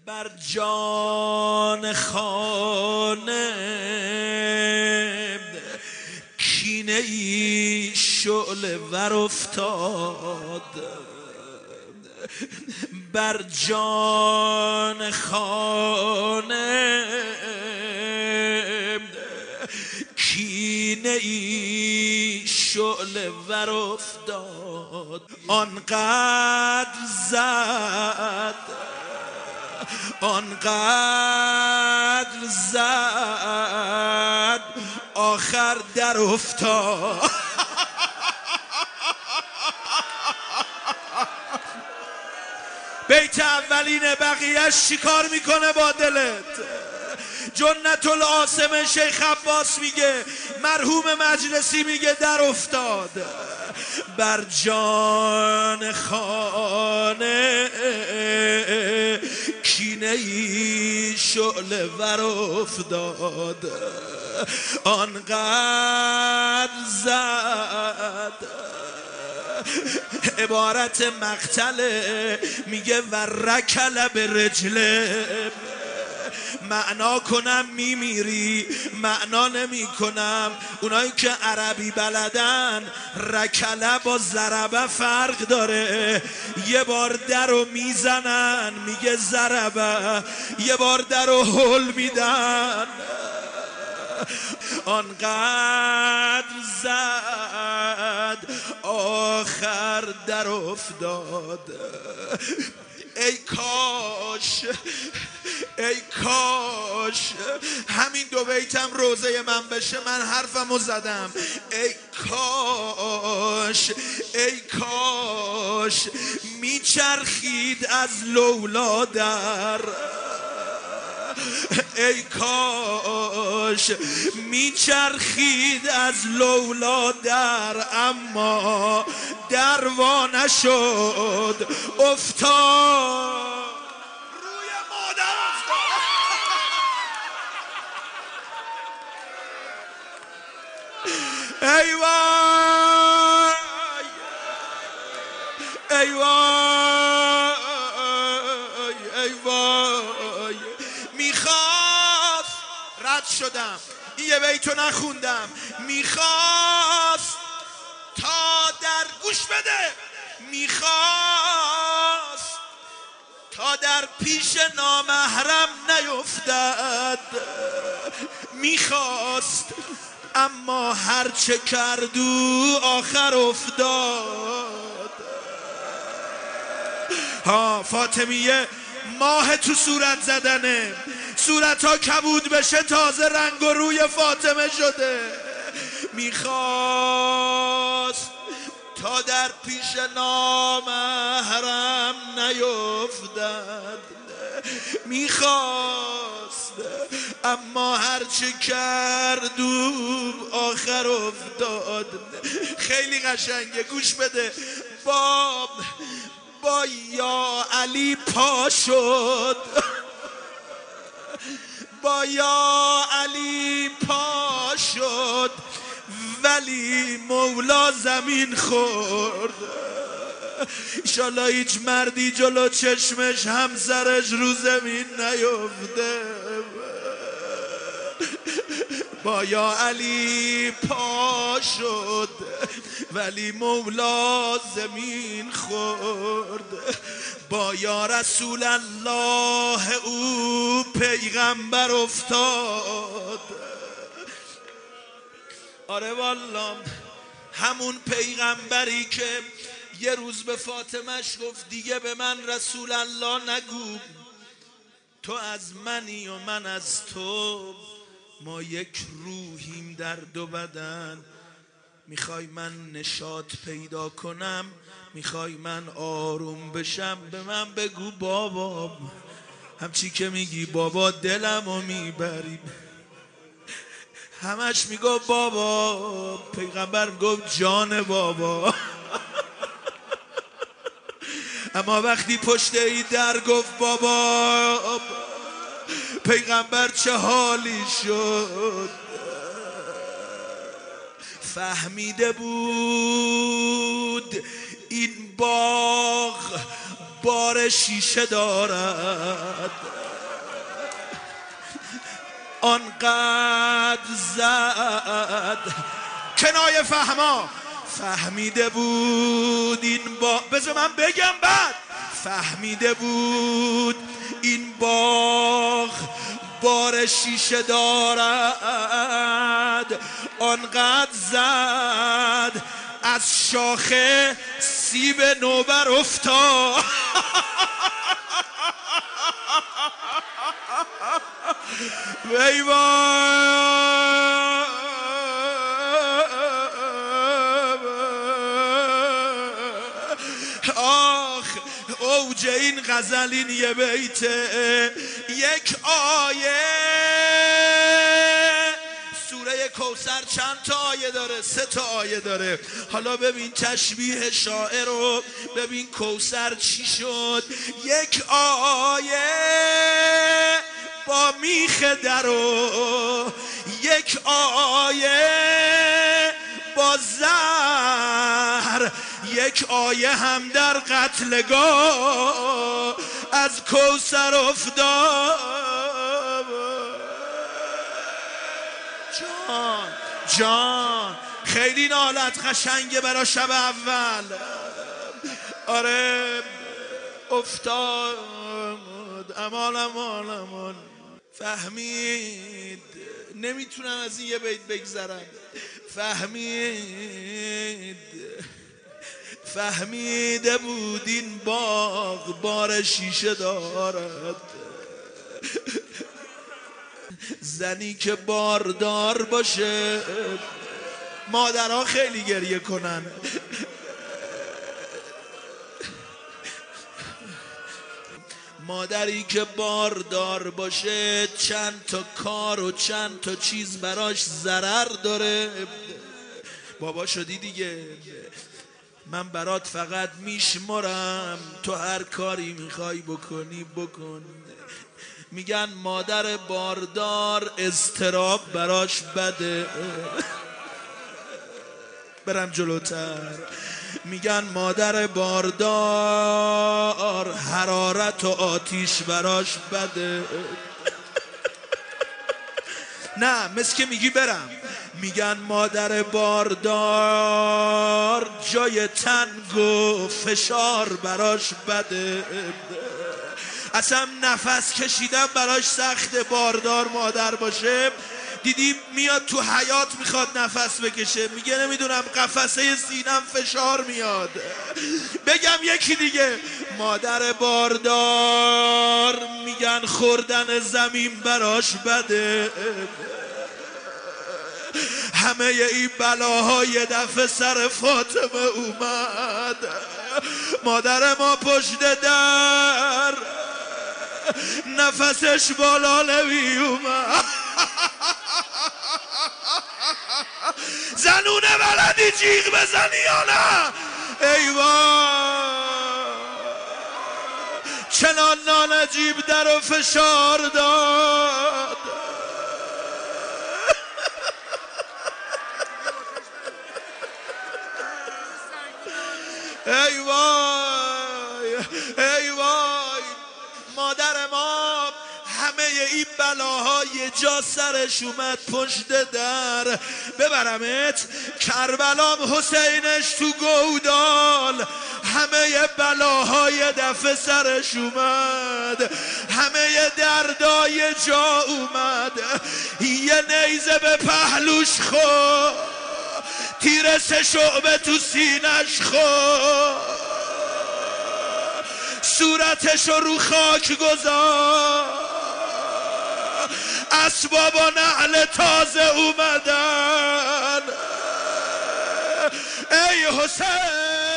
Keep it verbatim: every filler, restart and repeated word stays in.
بر جان خانه کینه ای شعله ور افتاد، بر جان خانه کینه ای شعله ور افتاد. آنقدر زد آنقدر زد آخر در افتاد. بیت اولینه، بقیهش چیکار میکنه با دلت؟ جنت العاصم شیخ عباس میگه، مرحوم مجلسی میگه در افتاد. بر جان خانه کینه ای شعله ور افتاد، آنقدر زد. عبارت مقتله، میگه و رکل به رجله. معنا کنم میمیری، معنا نمی کنم. اونایی که عربی بلدن، رکله با ضربه فرق داره. یه بار در رو میزنن میگه ضربه، یه بار در رو هل میدن. آنقدر زد آخر در افتاد. ای کاش ای کاش همین دو بیتم روزه من بشه، من حرفمو زدم. ای کاش ای کاش میچرخید از لولا در، ای کاش میچرخید از لولا در، اما در وا نشد افتاد روی مادر افتاد. ای وای ای وای ای وای. میخواست، رد شدم، یه بیتو نخوندم، میخواست تا در گوش بده، میخواست تا در پیش نامحرم نیفتد، میخواست اما هرچه کردو آخر افتاد. ها فاطمیه ماه تو صورت زدنه، صورت ها کبود بشه، تازه رنگ و روی فاطمه شده. میخواست تا در پیش نامحرم نیفتد، میخواست اما هرچه کردو آخر افتاد. خیلی قشنگه، گوش بده. با با یا علی پا شد، با یا علی پا شد، ولی مولا زمین خورد. ایشالله هیچ مردی جلو چشمش همسرش رو زمین نیفته. با یا علی پا شد ولی مولا زمین خورد. با یا رسول الله او پیغمبر افتاد. آره والا، همون پیغمبری که یه روز به فاطمهش گفت دیگه به من رسول الله نگو، تو از منی و من از تو، ما یک روحیم در دو بدن. میخوای من نشاط پیدا کنم، میخوای من آروم بشم، به من بگو بابا. همچی که میگی بابا دلمو میبری. همش میگو بابا، پیغمبر گفت جان بابا. اما وقتی پشت ای در گفت بابا، پیغمبر چه حالی شد. فهمیده بود این باغ بار شیشه دارد، آنقدر زد. کنایه فهما فهمیده بود این با بذار من بگم بعد فهمیده بود این باغ بار شیشه دارد. آنقدر زد از شاخه سیب نوبر افتاد. وای وای آخ اوج این غزل این یه بیته یک آیه. سوره کوثر چند تا آیه داره؟ سه تا آیه داره. حالا ببین تشبیه شاعر رو ببین. کوثر چی شد؟ یک آیه با میخ درو، یک آیه با زهر، یک آیه هم در قتلگاه از کوثر افتاد. جان جان خیلی نالت قشنگه برا شب اول. آره افتاد امان امان امان. فهمید نمیتونم از این یه بیت بگذرم. فهمید فهمیده بود این باغ بار شیشه دارد. زنی که باردار باشه، مادرها خیلی گریه کنن. مادری که باردار باشه چند تا کار و چند تا چیز براش ضرر داره. بابا شدی دیگه، من برات فقط میشمرم، تو هر کاری میخوای بکنی بکن. میگن مادر باردار اضطراب براش بده. برم جلوتر. میگن مادر باردار حرارت و آتیش براش بده. نه مثل که میگی برم. میگن مادر باردار جای تنگ و فشار براش بده. اصلا نفس کشیدن براش سخته. باردار مادر باشه دیدی میاد تو حیات میخواد نفس بکشه، میگه نمیدونم قفسه سینم فشار میاد. بگم یکی دیگه، مادر باردار میگن خوردن زمین براش بده. همه این بلاهای دفعه سر فاطمه اومد. مادر ما پشت در نفسش بالا نمی اومد. زنونه بلدی جیغ بزنی یا نه؟ ای وای چنان نانجیب در و فشار داد. ای وای ای وای مادر ما همه این بلاهای جا سرش اومد پشت در. ببرمت کربلام حسینش تو گودال، همه بلاهای دفع سرش اومد، همه دردای جا اومد. یه نیزه به پهلوش خورد، تیر سه شعبه تو سینش خورد، صورتشو رو خاک گذار. اسباب و نعل تازه اومدن. ای حسین